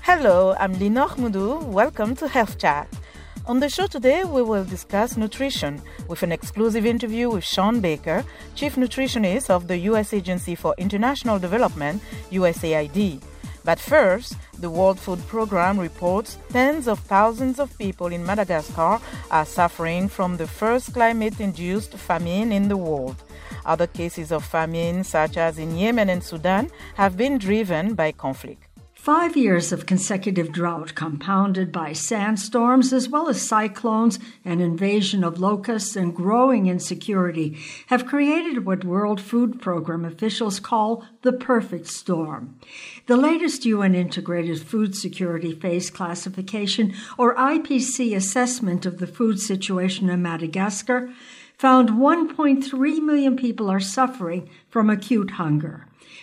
Hello, I'm Linor Moudou. Welcome to Health Chat. On the show today, we will discuss nutrition with an exclusive interview with Sean Baker, Chief Nutritionist of the U.S. Agency for International Development, USAID. But first, the World Food Programme reports tens of thousands of people in Madagascar are suffering from the first climate-induced famine in the world. Other cases of famine, such as in Yemen and Sudan, have been driven by conflict. 5 years of consecutive drought compounded by sandstorms as well as cyclones, an invasion of locusts, and growing insecurity have created what World Food Programme officials call the perfect storm. The latest UN Integrated Food Security Phase Classification, or IPC assessment of the food situation in Madagascar, found 1.3 million people are suffering from acute hunger.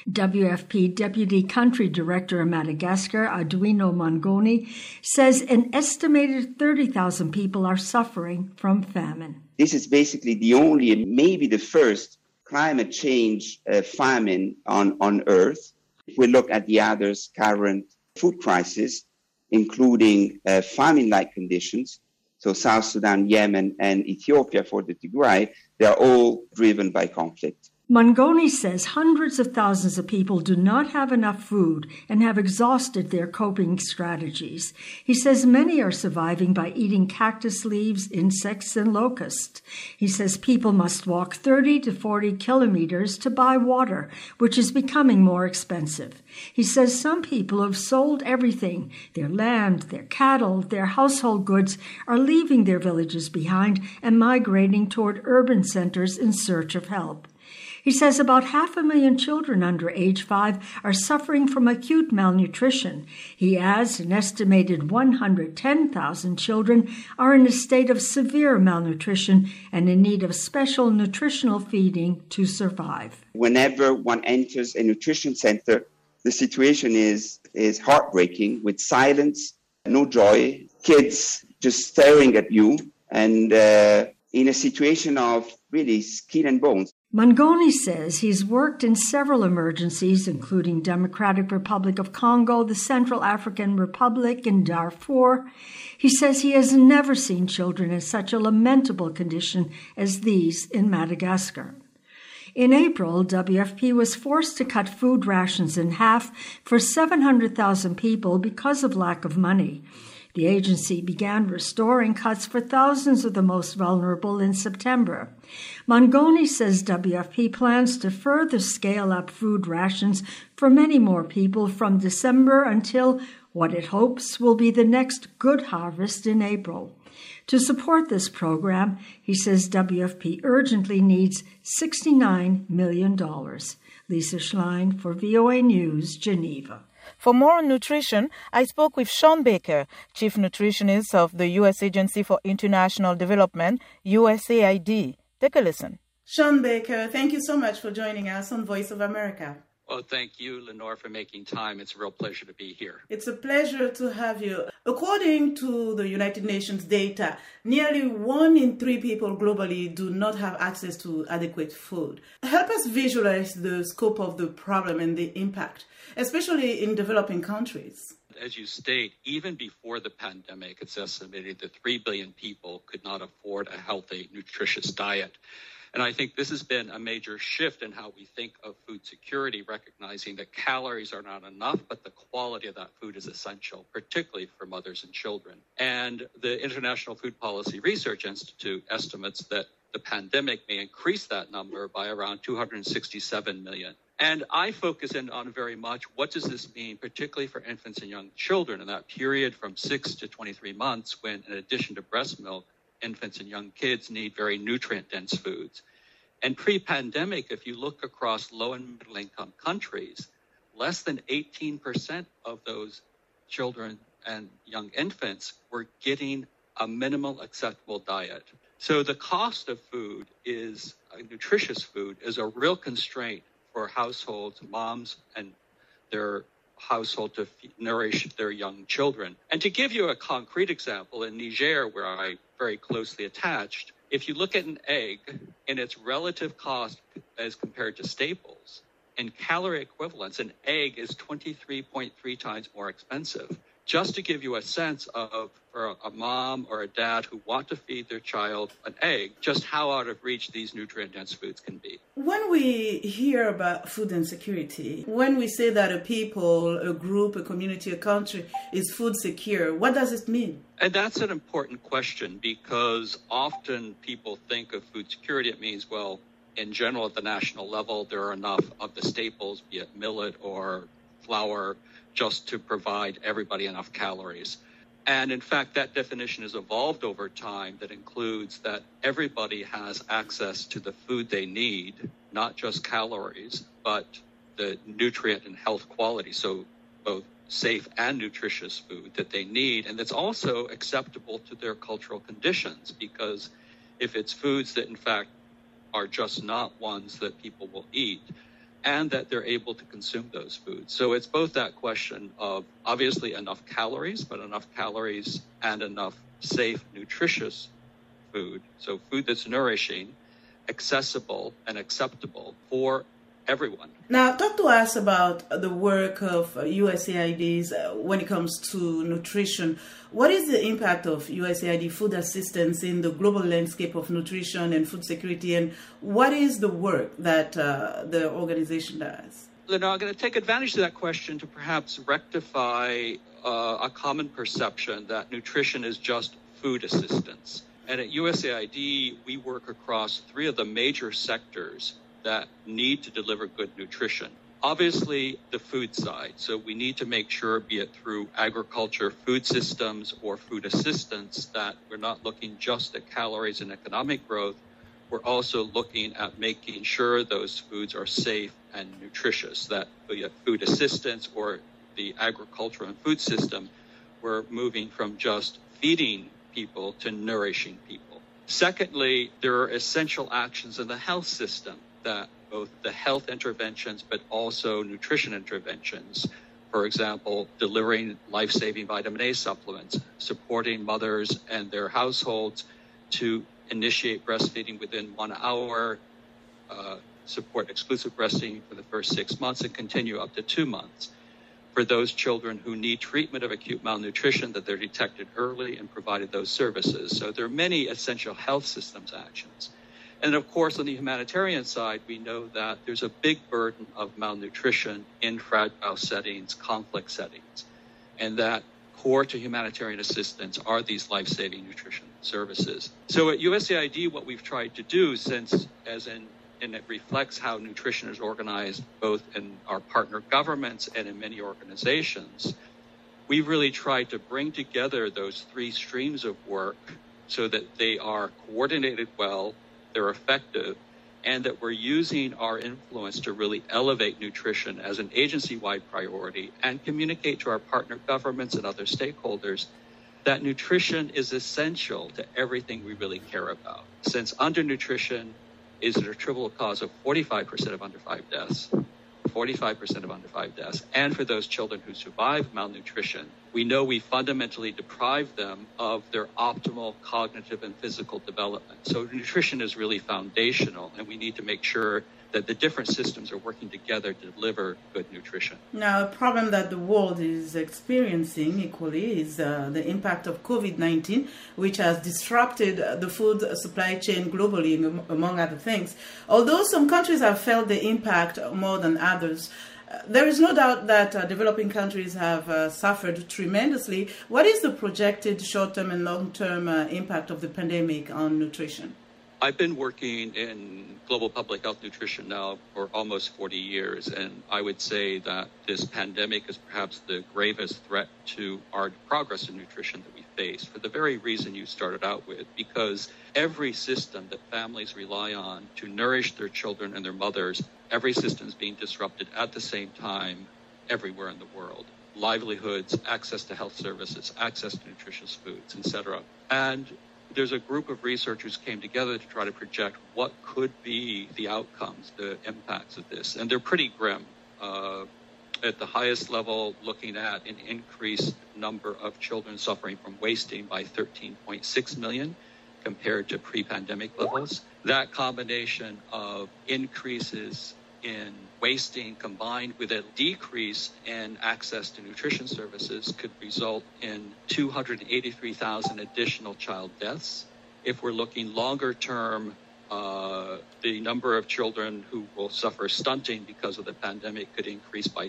WFP Deputy Country Director of Madagascar, Arduino Mangoni, says an estimated 30,000 people are suffering from famine. This is basically the only and maybe the first climate change famine on Earth. If we look at the others' current food crisis, including famine-like conditions, so South Sudan, Yemen, and Ethiopia for the Tigray, they are all driven by conflict. Mangoni says hundreds of thousands of people do not have enough food and have exhausted their coping strategies. He says many are surviving by eating cactus leaves, insects, and locusts. He says people must walk 30 to 40 kilometers to buy water, which is becoming more expensive. He says some people have sold everything, their land, their cattle, their household goods, are leaving their villages behind and migrating toward urban centers in search of help. He says about 500,000 children under age 5 are suffering from acute malnutrition. He adds an estimated 110,000 children are in a state of severe malnutrition and in need of special nutritional feeding to survive. Whenever one enters a nutrition center, the situation is heartbreaking, with silence, no joy, kids just staring at you, and in a situation of really skin and bones. Mangoni says he's worked in several emergencies, including Democratic Republic of Congo, the Central African Republic, and Darfur. He says he has never seen children in such a lamentable condition as these in Madagascar. In April, WFP was forced to cut food rations in half for 700,000 people because of lack of money. The agency began restoring cuts for thousands of the most vulnerable in September. Mangoni says WFP plans to further scale up food rations for many more people from December until what it hopes will be the next good harvest in April. To support this program, he says WFP urgently needs $69 million. Lisa Schlein for VOA News, Geneva. For more on nutrition, I spoke with Sean Baker, Chief Nutritionist of the U.S. Agency for International Development, USAID. Take a listen. Sean Baker, thank you so much for joining us on Voice of America. Well, thank you, Lenore, for making time. It's a real pleasure to be here. It's a pleasure to have you. According to the United Nations data, nearly 1 in 3 people globally do not have access to adequate food. Help us visualize the scope of the problem and the impact, especially in developing countries. As you state, even before the pandemic, it's estimated that 3 billion people could not afford a healthy, nutritious diet. And I think this has been a major shift in how we think of food security, recognizing that calories are not enough, but the quality of that food is essential, particularly for mothers and children. And the International Food Policy Research Institute estimates that the pandemic may increase that number by around 267 million. And I focus in on very much what does this mean, particularly for infants and young children in that period from 6 to 23 months when, in addition to breast milk, infants and young kids need very nutrient-dense foods. And pre-pandemic, if you look across low and middle-income countries, less than 18% of those children and young infants were getting a minimal acceptable diet. So the cost of food is, nutritious food, is a real constraint for households, moms, and their household to nourish their young children. And to give you a concrete example, in Niger, where I'm very closely attached, if you look at an egg and its relative cost as compared to staples, in calorie equivalents, an egg is 23.3 times more expensive just to give you a sense of, for a mom or a dad who want to feed their child an egg, just how out of reach these nutrient-dense foods can be. When we hear about food insecurity, when we say that a people, a group, a community, a country is food secure, what does it mean? And that's an important question, because often people think of food security, it means, well, in general, at the national level, there are enough of the staples, be it millet or flour, just to provide everybody enough calories. And in fact, that definition has evolved over time, that includes that everybody has access to the food they need, not just calories, but the nutrient and health quality. So both safe and nutritious food that they need. And that's also acceptable to their cultural conditions, because if it's foods that in fact are just not ones that people will eat, and that they're able to consume those foods. So it's both that question of obviously enough calories, but enough calories and enough safe, nutritious food. So food that's nourishing, accessible, and acceptable for everyone. Now, talk to us about the work of USAIDs when it comes to nutrition. What is the impact of USAID food assistance in the global landscape of nutrition and food security, and what is the work that the organization does? Now, I'm going to take advantage of that question to perhaps rectify a common perception that nutrition is just food assistance. And at USAID, we work across three of the major sectors that need to deliver good nutrition. Obviously, the food side. So we need to make sure, be it through agriculture, food systems, or food assistance, that we're not looking just at calories and economic growth. We're also looking at making sure those foods are safe and nutritious, that be it food assistance or the agriculture and food system, we're moving from just feeding people to nourishing people. Secondly, there are essential actions in the health system, that both the health interventions, but also nutrition interventions. For example, delivering life-saving vitamin A supplements, supporting mothers and their households to initiate breastfeeding within 1 hour, support exclusive breastfeeding for the first 6 months and continue up to 2 months. For those children who need treatment of acute malnutrition, that they're detected early and provided those services. So there are many essential health systems actions. And of course, on the humanitarian side, we know that there's a big burden of malnutrition in fragile settings, conflict settings, and that core to humanitarian assistance are these life-saving nutrition services. So at USAID, what we've tried to do, and it reflects how nutrition is organized both in our partner governments and in many organizations, we've really tried to bring together those three streams of work so that they are coordinated well, they're effective, and that we're using our influence to really elevate nutrition as an agency-wide priority and communicate to our partner governments and other stakeholders that nutrition is essential to everything we really care about. Since undernutrition is an attributable cause of 45% of under 5 deaths, 45% of under 5 deaths, and for those children who survive malnutrition, we know we fundamentally deprive them of their optimal cognitive and physical development. So nutrition is really foundational, and we need to make sure that the different systems are working together to deliver good nutrition. Now, a problem that the world is experiencing equally is the impact of COVID-19, which has disrupted the food supply chain globally, among other things. Although some countries have felt the impact more than others, there is no doubt that developing countries have suffered tremendously. What is the projected short-term and long-term impact of the pandemic on nutrition? I've been working in global public health nutrition now for almost 40 years, and I would say that this pandemic is perhaps the gravest threat to our progress in nutrition that we face, for the very reason you started out with, because every system that families rely on to nourish their children and their mothers, every system is being disrupted at the same time everywhere in the world. Livelihoods, access to health services, access to nutritious foods, etc. And there's a group of researchers came together to try to project what could be the outcomes, the impacts of this. And they're pretty grim. At the highest level, looking at an increased number of children suffering from wasting by 13.6 million compared to pre-pandemic levels. That combination of increases in wasting combined with a decrease in access to nutrition services could result in 283,000 additional child deaths. If we're looking longer term, the number of children who will suffer stunting because of the pandemic could increase by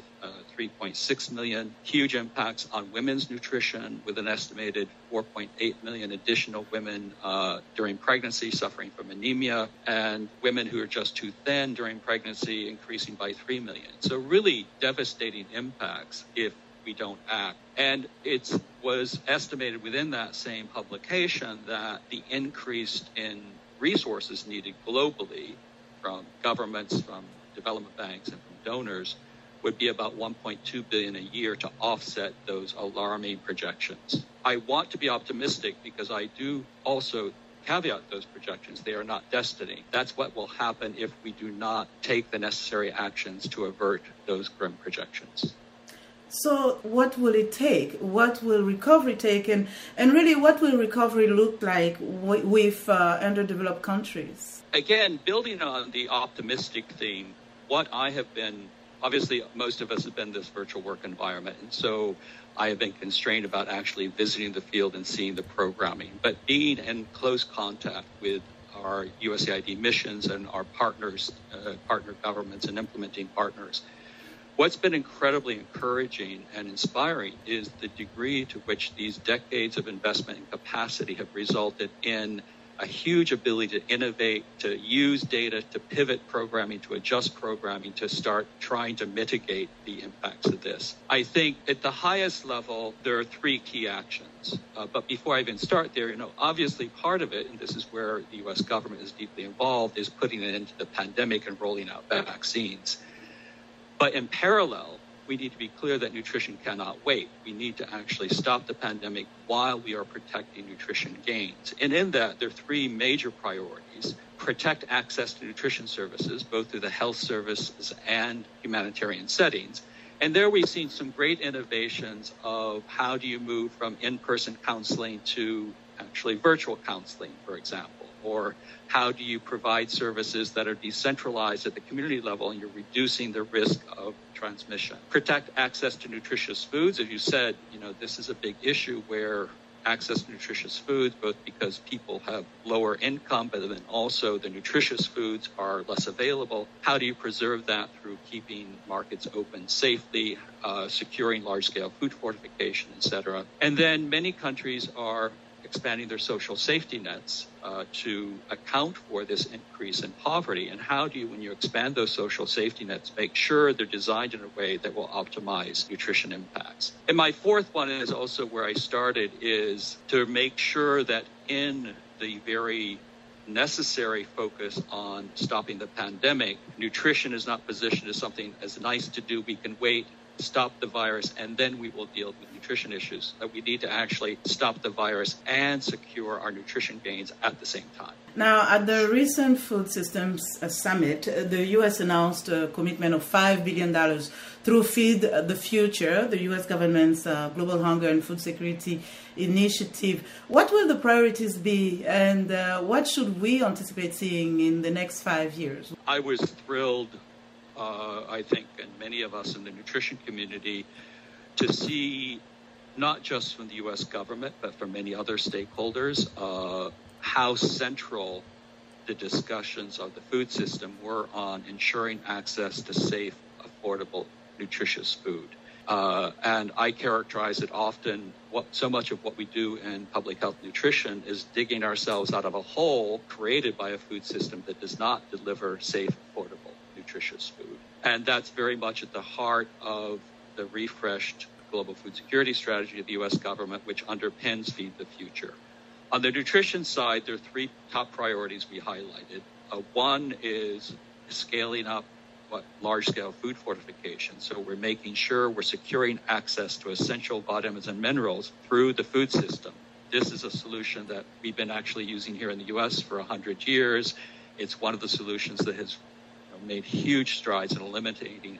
3.6 million. Huge impacts on women's nutrition, with an estimated 4.8 million additional women during pregnancy suffering from anemia, and women who are just too thin during pregnancy increasing by 3 million. So really devastating impacts if we don't act. And it was estimated within that same publication that the increase in resources needed globally from governments, from development banks, and from donors would be about 1.2 billion a year to offset those alarming projections. I want to be optimistic because I do also caveat those projections. They are not destiny. That's what will happen if we do not take the necessary actions to avert those grim projections. So what will it take? What will recovery take? And really, what will recovery look like with underdeveloped countries? Again, building on the optimistic theme, what I have been, obviously most of us have been in this virtual work environment, and so I have been constrained about actually visiting the field and seeing the programming. But being in close contact with our USAID missions and our partners, partner governments and implementing partners, what's been incredibly encouraging and inspiring is the degree to which these decades of investment in capacity have resulted in a huge ability to innovate, to use data, to pivot programming, to adjust programming, to start trying to mitigate the impacts of this. I think at the highest level, there are three key actions. But before I even start there, obviously part of it, and this is where the U.S. government is deeply involved, is putting an end to the pandemic and rolling out vaccines. But in parallel, we need to be clear that nutrition cannot wait. We need to actually stop the pandemic while we are protecting nutrition gains. And in that, there are three major priorities. Protect access to nutrition services, both through the health services and humanitarian settings. And there we've seen some great innovations of how do you move from in-person counseling to actually virtual counseling, for example. Or how do you provide services that are decentralized at the community level and you're reducing the risk of transmission? Protect access to nutritious foods. As you said, this is a big issue where access to nutritious foods, both because people have lower income, but then also the nutritious foods are less available. How do you preserve that through keeping markets open safely, securing large-scale food fortification, et cetera? And then many countries are expanding their social safety nets to account for this increase in poverty. And how do you, when you expand those social safety nets, make sure they're designed in a way that will optimize nutrition impacts? And my fourth one is also where I started, is to make sure that in the very necessary focus on stopping the pandemic, nutrition is not positioned as something as nice to do, we can wait, stop the virus, and then we will deal with nutrition issues. That we need to actually stop the virus and secure our nutrition gains at the same time. Now, at the recent Food Systems Summit, the U.S. announced a commitment of $5 billion through Feed the Future, the U.S. government's Global Hunger and Food Security Initiative. What will the priorities be, and what should we anticipate seeing in the next 5 years? I was thrilled, I think, and many of us in the nutrition community, to see not just from the U.S. government, but from many other stakeholders, how central the discussions of the food system were on ensuring access to safe, affordable, nutritious food. And I characterize it often, so much of what we do in public health nutrition is digging ourselves out of a hole created by a food system that does not deliver safe, affordable, nutritious food. And that's very much at the heart of the refreshed global food security strategy of the U.S. government, which underpins Feed the Future. On the nutrition side, there are three top priorities we highlighted. One is scaling up large-scale food fortification. So we're making sure we're securing access to essential vitamins and minerals through the food system. This is a solution that we've been actually using here in the U.S. for 100 years. It's one of the solutions that has made huge strides in eliminating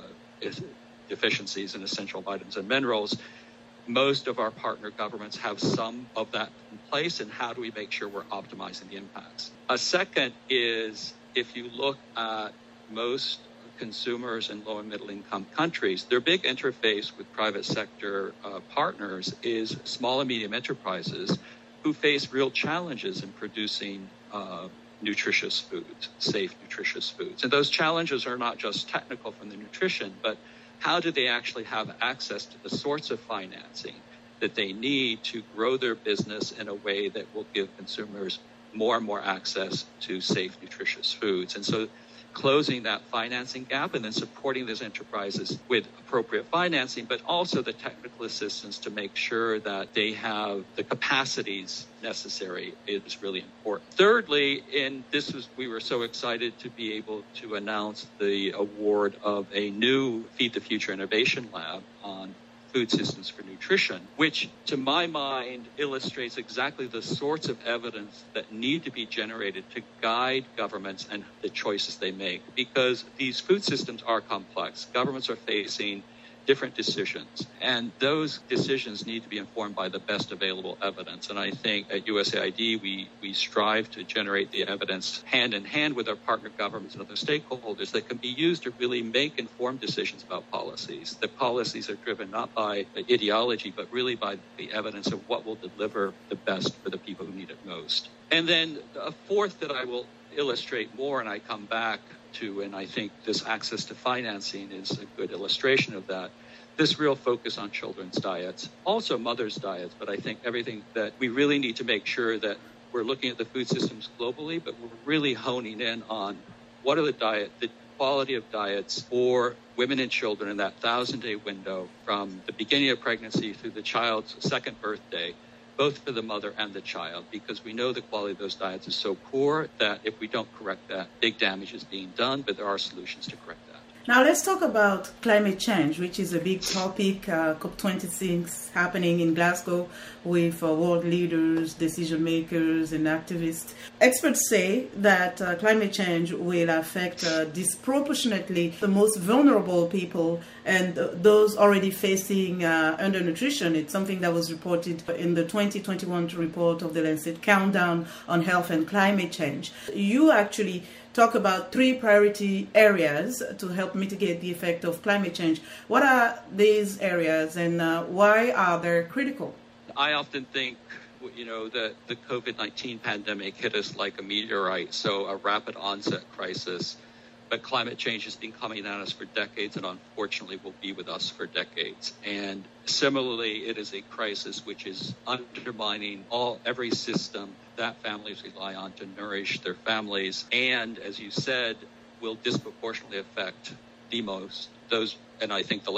deficiencies in essential vitamins and minerals. Most of our partner governments have some of that in place, and how do we make sure we're optimizing the impacts? A second is, if you look at most consumers in low and middle income countries, their big interface with private sector partners is small and medium enterprises who face real challenges in producing nutritious foods, safe, nutritious foods. And those challenges are not just technical from the nutrition, but how do they actually have access to the sorts of financing that they need to grow their business in a way that will give consumers more and more access to safe, nutritious foods. And so closing that financing gap and then supporting those enterprises with appropriate financing, but also the technical assistance to make sure that they have the capacities necessary is really important. Thirdly, we were so excited to be able to announce the award of a new Feed the Future Innovation Lab on food systems for nutrition, which to my mind illustrates exactly the sorts of evidence that need to be generated to guide governments and the choices they make. Because these food systems are complex. Governments are facing different decisions, and those decisions need to be informed by the best available evidence. And I think at USAID, we strive to generate the evidence hand in hand with our partner governments and other stakeholders that can be used to really make informed decisions about policies. The policies are driven not by ideology, but really by the evidence of what will deliver the best for the people who need it most. And then a fourth that I will illustrate more, and I come back to, and I think this access to financing is a good illustration of that, this real focus on children's diets, also mothers' diets, but I think everything that we really need to make sure that we're looking at the food systems globally, but we're really honing in on what are the quality of diets for women and children in that 1,000-day window from the beginning of pregnancy through the child's second birthday, both for the mother and the child, because we know the quality of those diets is so poor that if we don't correct that, big damage is being done, but there are solutions to correct that. Now let's talk about climate change, which is a big topic, COP26 happening in Glasgow with world leaders, decision makers, and activists. Experts say that climate change will affect disproportionately the most vulnerable people and those already facing undernutrition. It's something that was reported in the 2021 report of the Lancet Countdown on Health and Climate Change. You actually talk about 3 priority areas to help mitigate the effect of climate change. What are these areas and why are they critical? I often think, that the COVID-19 pandemic hit us like a meteorite, so a rapid onset crisis. But climate change has been coming at us for decades and unfortunately will be with us for decades. And similarly, it is a crisis which is undermining every system that families rely on to nourish their families. And as you said, will disproportionately affect those. And I think the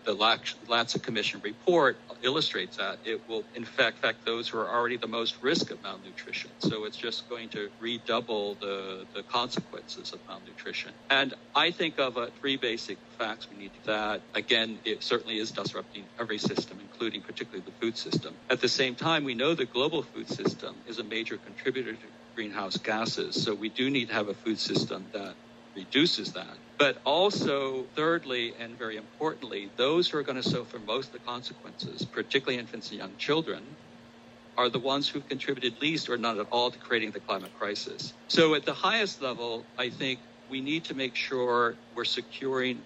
Lancet Commission report illustrates that. It will, in fact, affect those who are already the most risk of malnutrition. So it's just going to redouble the consequences of malnutrition. And I think of 3 basic facts we need that. Again, it certainly is disrupting every system, including particularly the food system. At the same time, we know the global food system is a major contributor to greenhouse gases. So we do need to have a food system that reduces that. But also, thirdly, and very importantly, those who are going to suffer most of the consequences, particularly infants and young children, are the ones who've contributed least or not at all to creating the climate crisis. So at the highest level, I think we need to make sure we're securing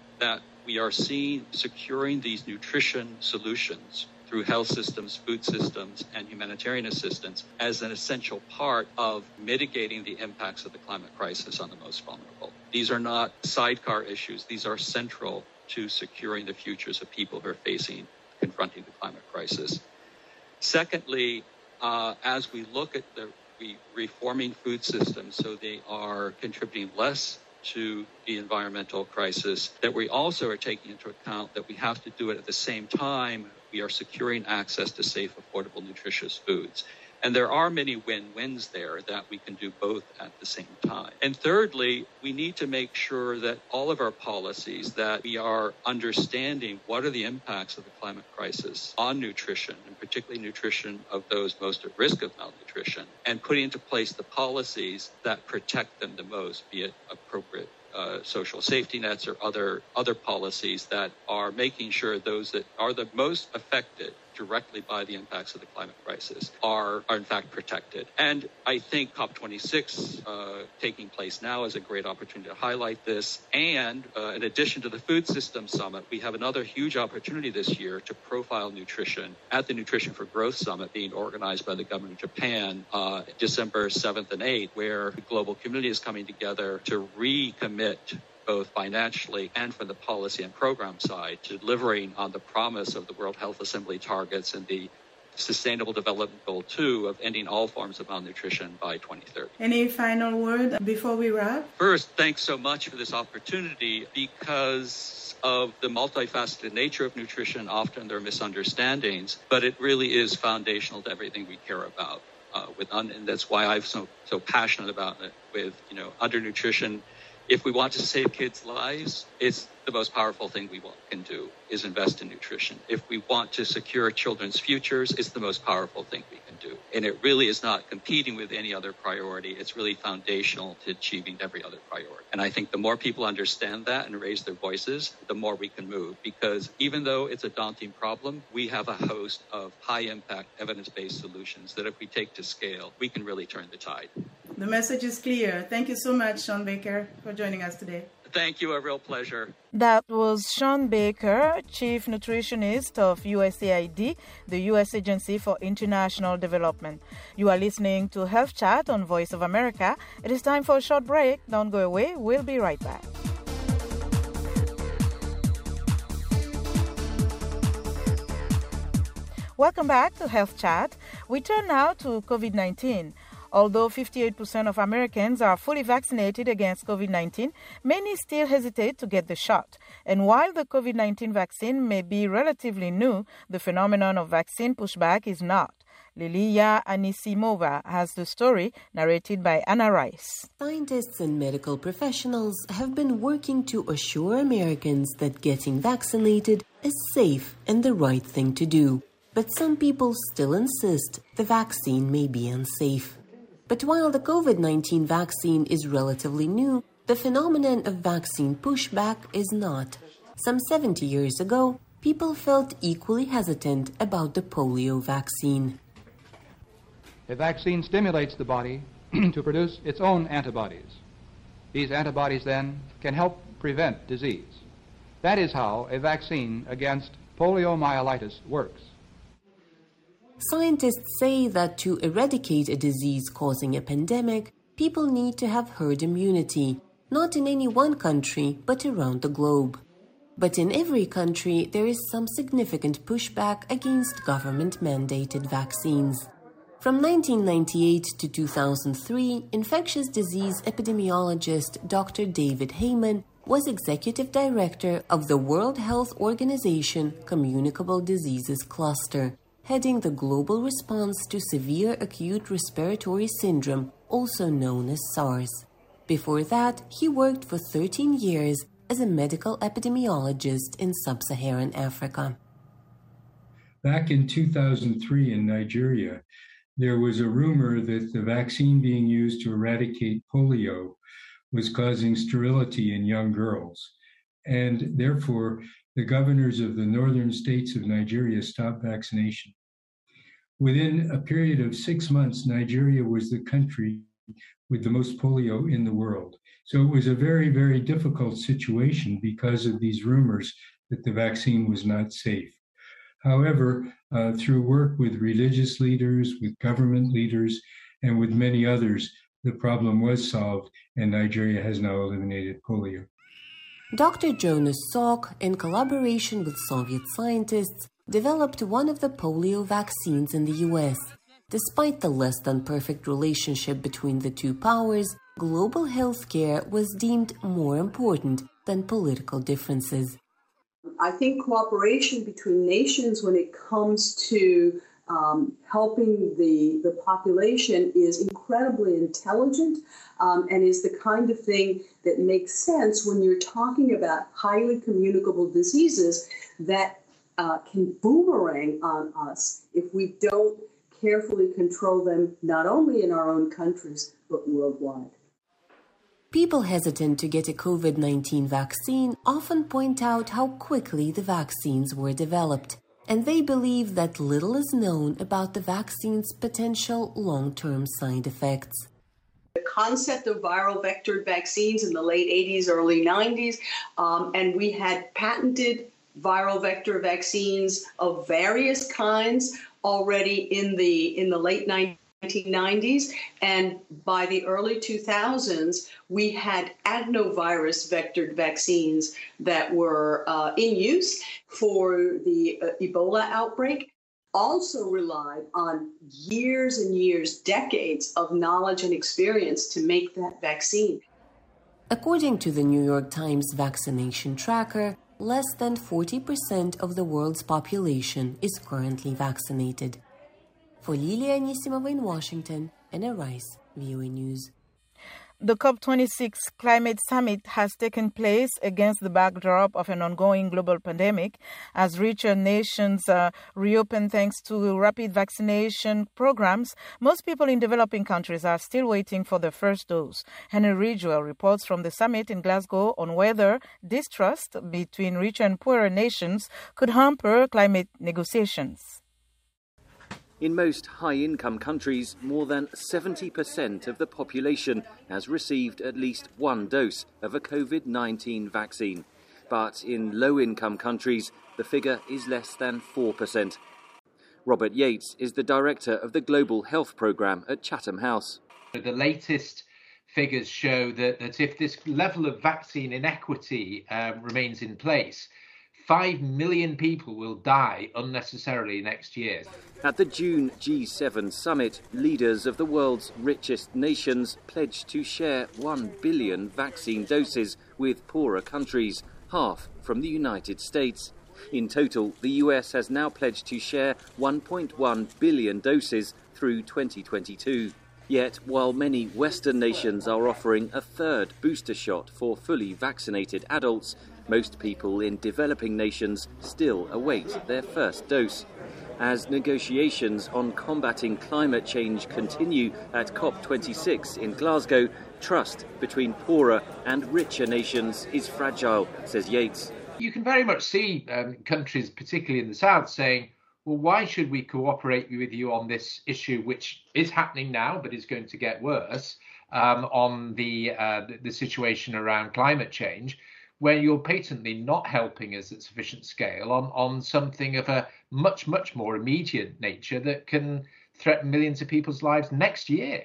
these nutrition solutions through health systems, food systems, and humanitarian assistance as an essential part of mitigating the impacts of the climate crisis on the most vulnerable. These are not sidecar issues. These are central to securing the futures of people who are confronting the climate crisis. Secondly, as we look at reforming food systems so they are contributing less to the environmental crisis, that we also are taking into account that we have to do it at the same time we are securing access to safe, affordable, nutritious foods. And there are many win-wins there that we can do both at the same time. And thirdly, we need to make sure that all of our policies, that we are understanding what are the impacts of the climate crisis on nutrition, and particularly nutrition of those most at risk of malnutrition, and putting into place the policies that protect them the most, be it appropriate social safety nets or other policies that are making sure those that are the most affected directly by the impacts of the climate crisis are in fact protected. And I think COP26 taking place now is a great opportunity to highlight this. And in addition to the Food Systems Summit, we have another huge opportunity this year to profile nutrition at the Nutrition for Growth Summit being organized by the government of Japan December 7th and 8th, where the global community is coming together to recommit both financially and from the policy and program side to delivering on the promise of the World Health Assembly targets and the Sustainable Development Goal 2 of ending all forms of malnutrition by 2030. Any final word before we wrap? First, thanks so much for this opportunity. Because of the multifaceted nature of nutrition, often there are misunderstandings, but it really is foundational to everything we care about. And that's why I'm so passionate about it. With undernutrition, if we want to save kids' lives, it's the most powerful thing we can do is invest in nutrition. If we want to secure children's futures, it's the most powerful thing we can do. And it really is not competing with any other priority. It's really foundational to achieving every other priority. And I think the more people understand that and raise their voices, the more we can move. Because even though it's a daunting problem, we have a host of high-impact, evidence-based solutions that if we take to scale, we can really turn the tide. The message is clear. Thank you so much, Shawn Baker, for joining us today. Thank you. A real pleasure. That was Shawn Baker, Chief Nutritionist of USAID, the U.S. Agency for International Development. You are listening to Health Chat on Voice of America. It is time for a short break. Don't go away. We'll be right back. Welcome back to Health Chat. We turn now to COVID-19. Although 58% of Americans are fully vaccinated against COVID-19, many still hesitate to get the shot. And while the COVID-19 vaccine may be relatively new, the phenomenon of vaccine pushback is not. Lilia Anisimova has the story narrated by Anna Rice. Scientists and medical professionals have been working to assure Americans that getting vaccinated is safe and the right thing to do. But some people still insist the vaccine may be unsafe. But while the COVID-19 vaccine is relatively new, the phenomenon of vaccine pushback is not. Some 70 years ago, people felt equally hesitant about the polio vaccine. A vaccine stimulates the body to produce its own antibodies. These antibodies then can help prevent disease. That is how a vaccine against poliomyelitis works. Scientists say that to eradicate a disease causing a pandemic, people need to have herd immunity, not in any one country, but around the globe. But in every country, there is some significant pushback against government-mandated vaccines. From 1998 to 2003, infectious disease epidemiologist Dr. David Heyman was executive director of the World Health Organization Communicable Diseases Cluster, heading the global response to severe acute respiratory syndrome, also known as SARS. Before that, he worked for 13 years as a medical epidemiologist in sub-Saharan Africa. Back in 2003 in Nigeria, there was a rumor that the vaccine being used to eradicate polio was causing sterility in young girls. And therefore, the governors of the northern states of Nigeria stopped vaccination. Within a period of 6 months, Nigeria was the country with the most polio in the world. So it was a very, very difficult situation because of these rumors that the vaccine was not safe. However, through work with religious leaders, with government leaders, and with many others, the problem was solved, and Nigeria has now eliminated polio. Dr. Jonas Salk, in collaboration with Soviet scientists, developed one of the polio vaccines in the U.S. Despite the less than perfect relationship between the two powers, global health care was deemed more important than political differences. I think cooperation between nations when it comes to helping the population is incredibly intelligent and is the kind of thing that makes sense when you're talking about highly communicable diseases that can boomerang on us if we don't carefully control them, not only in our own countries, but worldwide. People hesitant to get a COVID-19 vaccine often point out how quickly the vaccines were developed. and they believe that little is known about the vaccine's potential long-term side effects. The concept of viral vectored vaccines in the late 80s, early 90s, and we had patented viral vector vaccines of various kinds already in the late 1990s, and by the early 2000s, we had adenovirus vectored vaccines that were in use for the Ebola outbreak. Also relied on years and years, decades of knowledge and experience to make that vaccine. According to the New York Times vaccination tracker, less than 40% of the world's population is currently vaccinated. For Lilia Anisimova in Washington, Anna Rice, VOA News. The COP26 Climate Summit has taken place against the backdrop of an ongoing global pandemic as richer nations reopen thanks to rapid vaccination programs. Most people in developing countries are still waiting for their first dose. Henry Ridgwell reports from the summit in Glasgow on whether distrust between richer and poorer nations could hamper climate negotiations. In most high-income countries, more than 70% of the population has received at least one dose of a COVID-19 vaccine. But in low-income countries, the figure is less than 4%. Robert Yates is the director of the Global Health Programme at Chatham House. The latest figures show that if this level of vaccine inequity remains in place, 5 million people will die unnecessarily next year. At the June G7 summit, leaders of the world's richest nations pledged to share 1 billion vaccine doses with poorer countries, half from the United States. In total, the US has now pledged to share 1.1 billion doses through 2022. Yet, while many Western nations are offering a third booster shot for fully vaccinated adults, most people in developing nations still await their first dose. As negotiations on combating climate change continue at COP26 in Glasgow, trust between poorer and richer nations is fragile, says Yates. You can very much see countries, particularly in the South, saying, well, why should we cooperate with you on this issue, which is happening now but is going to get worse, on the situation around climate change, where you're patently not helping us at sufficient scale on something of a much, much more immediate nature that can threaten millions of people's lives next year.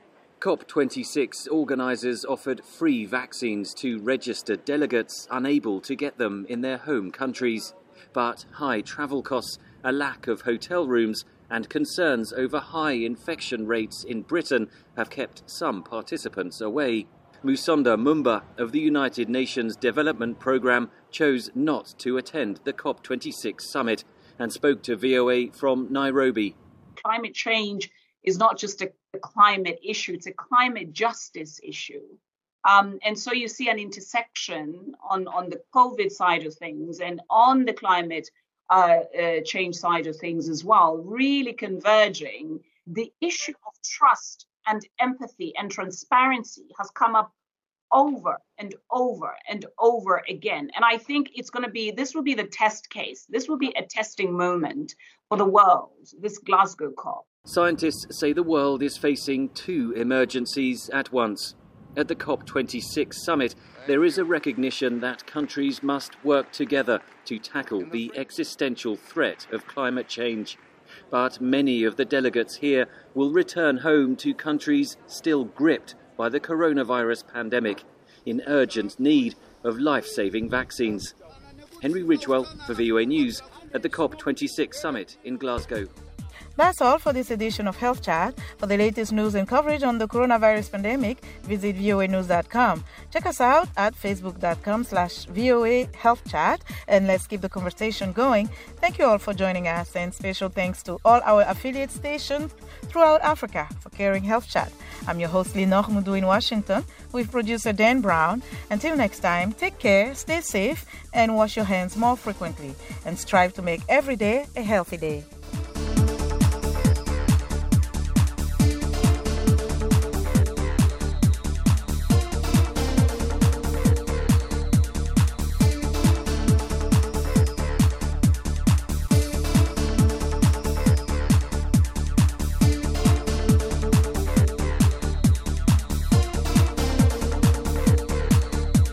COP26 organisers offered free vaccines to registered delegates unable to get them in their home countries. But high travel costs, a lack of hotel rooms and concerns over high infection rates in Britain have kept some participants away. Musonda Mumba of the United Nations Development Programme chose not to attend the COP26 summit and spoke to VOA from Nairobi. Climate change is not just a climate issue, it's a climate justice issue. And so you see an intersection on the COVID side of things and on the climate change side of things as well, really converging. The issue of trust and empathy and transparency has come up over and over and over again. And I think this will be the test case. This will be a testing moment for the world, this Glasgow COP. Scientists say the world is facing two emergencies at once. At the COP26 summit, there is a recognition that countries must work together to tackle the existential threat of climate change. But many of the delegates here will return home to countries still gripped by the coronavirus pandemic, in urgent need of life-saving vaccines. Henry Ridgwell for VOA News at the COP26 summit in Glasgow. That's all for this edition of Health Chat. For the latest news and coverage on the coronavirus pandemic, visit voanews.com. Check us out at facebook.com/VOA Health Chat, and let's keep the conversation going. Thank you all for joining us, and special thanks to all our affiliate stations throughout Africa for carrying Health Chat. I'm your host, Lenore Mudu in Washington, with producer Dan Brown. Until next time, take care, stay safe, and wash your hands more frequently, and strive to make every day a healthy day.